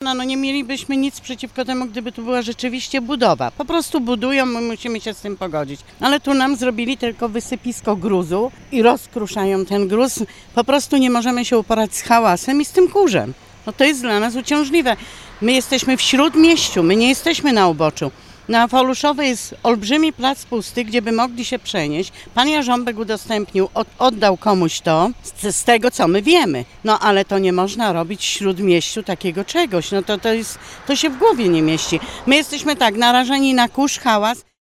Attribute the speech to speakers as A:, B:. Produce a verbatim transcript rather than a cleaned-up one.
A: pana, no nie mielibyśmy nic przeciwko temu, gdyby tu była rzeczywiście budowa. Po prostu budują, my musimy się z tym pogodzić. Ale tu nam zrobili tylko wysypisko gruzu i rozkruszają ten gruz. Po prostu nie możemy się uporać z hałasem i z tym kurzem. No to jest dla nas uciążliwe. My jesteśmy w śródmieściu, my nie jesteśmy na uboczu. Na Foluszowej jest olbrzymi plac pusty, gdzie by mogli się przenieść. Pan Jarząbek udostępnił, od, oddał komuś to, z, z tego co my wiemy. No ale to nie można robić w śródmieściu takiego czegoś. No to, to, jest, to się w głowie nie mieści. My jesteśmy tak narażeni na kurz, hałas.